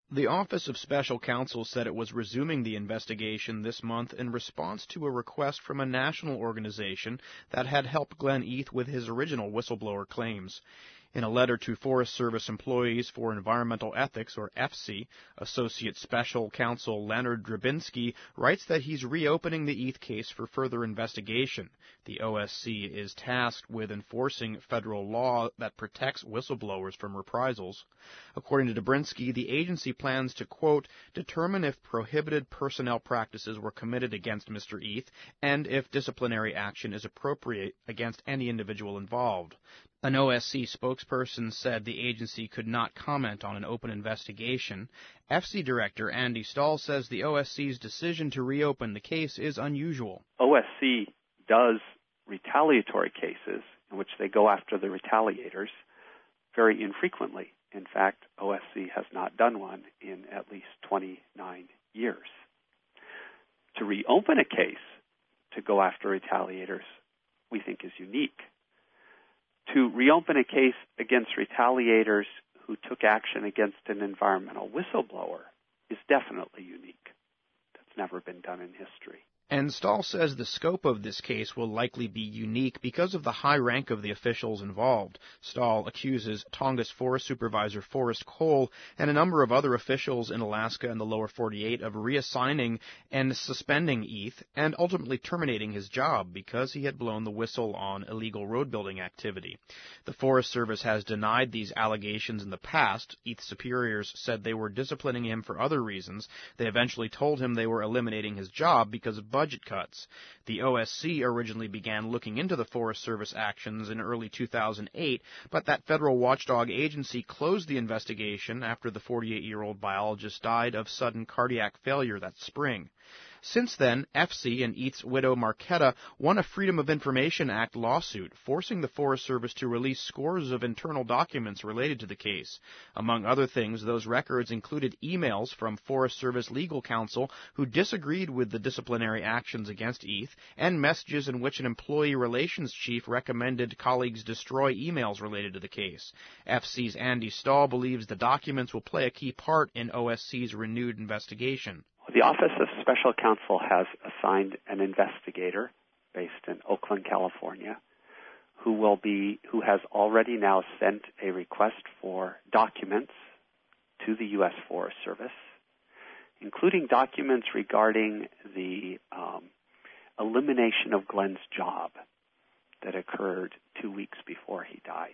The Office of Special Counsel said it was resuming the investigation this month in response to a request from a national organization that had helped Glenn Eath with his original whistleblower claims. In a letter to Forest Service Employees for Environmental Ethics, or EFSE, Associate Special Counsel Leonard Drabinski writes that he's reopening the Eath case for further investigation. The OSC is tasked with enforcing federal law that protects whistleblowers from reprisals. According to Drabinski, the agency plans to, quote, determine if prohibited personnel practices were committed against Mr. Eath and if disciplinary action is appropriate against any individual involved. An OSC spokesperson said the agency could not comment on an open investigation. EFSE Director Andy Stahl says the OSC's decision to reopen the case is unusual. OSC does retaliatory cases in which they go after the retaliators very infrequently. In fact, OSC has not done one in at least 29 years. To reopen a case to go after retaliators, we think is unique. To reopen a case against retaliators who took action against an environmental whistleblower is definitely unique. That's never been done in history. And Stahl says the scope of this case will likely be unique because of the high rank of the officials involved. Stahl accuses Tongass Forest Supervisor Forrest Cole and a number of other officials in Alaska and the lower 48 of reassigning and suspending Eath and ultimately terminating his job because he had blown the whistle on illegal road building activity. The Forest Service has denied these allegations in the past. Eath's superiors said they were disciplining him for other reasons. They eventually told him they were eliminating his job because of budget cuts. The OSC originally began looking into the Forest Service actions in early 2008, but that federal watchdog agency closed the investigation after the 48-year-old biologist died of sudden cardiac failure that spring. Since then, EFSE and Eath's widow Marquetta won a Freedom of Information Act lawsuit, forcing the Forest Service to release scores of internal documents related to the case. Among other things, those records included emails from Forest Service legal counsel who disagreed with the disciplinary actions against Eath, and messages in which an employee relations chief recommended colleagues destroy emails related to the case. EFSE's Andy Stahl believes the documents will play a key part in OSC's renewed investigation. The Office of Special Counsel has assigned an investigator based in Oakland, California, who has already now sent a request for documents to the U.S. Forest Service, including documents regarding the elimination of Glenn's job that occurred 2 weeks before he died.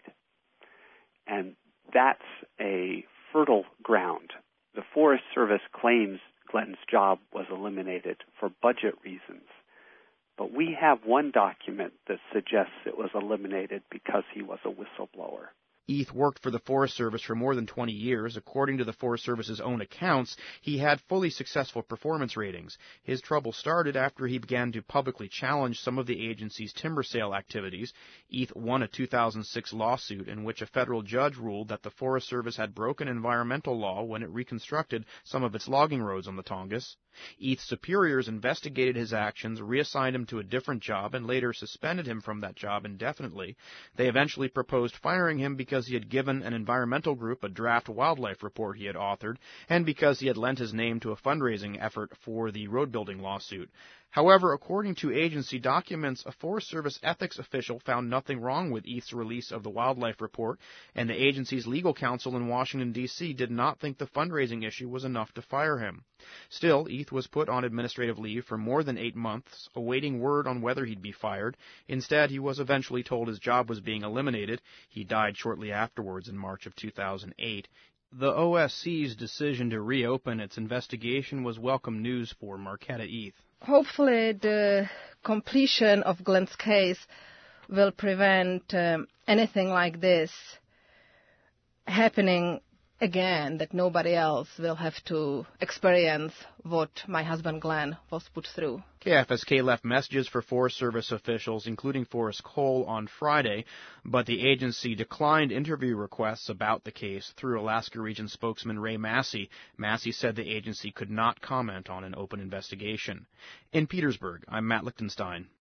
And that's a fertile ground. The Forest Service claims Glenn's job was eliminated for budget reasons. But we have one document that suggests it was eliminated because he was a whistleblower. Eath worked for the Forest Service for more than 20 years. According to the Forest Service's own accounts, he had fully successful performance ratings. His trouble started after he began to publicly challenge some of the agency's timber sale activities. Eath won a 2006 lawsuit in which a federal judge ruled that the Forest Service had broken environmental law when it reconstructed some of its logging roads on the Tongass. Eath's superiors investigated his actions, reassigned him to a different job, and later suspended him from that job indefinitely. They eventually proposed firing him because he had given an environmental group a draft wildlife report he had authored, and because he had lent his name to a fundraising effort for the road building lawsuit. However, according to agency documents, a Forest Service ethics official found nothing wrong with Eath's release of the wildlife report, and the agency's legal counsel in Washington, D.C. did not think the fundraising issue was enough to fire him. Still, Eath was put on administrative leave for more than 8 months, awaiting word on whether he'd be fired. Instead, he was eventually told his job was being eliminated. He died shortly afterwards in March of 2008. The OSC's decision to reopen its investigation was welcome news for Marquetta Eath. Hopefully the completion of Glenn's case will prevent anything like this happening again, that nobody else will have to experience what my husband Glenn was put through. KFSK left messages for Forest Service officials, including Forrest Cole, on Friday, but the agency declined interview requests about the case through Alaska Region spokesman Ray Massey. Massey said the agency could not comment on an open investigation. In Petersburg, I'm Matt Lichtenstein.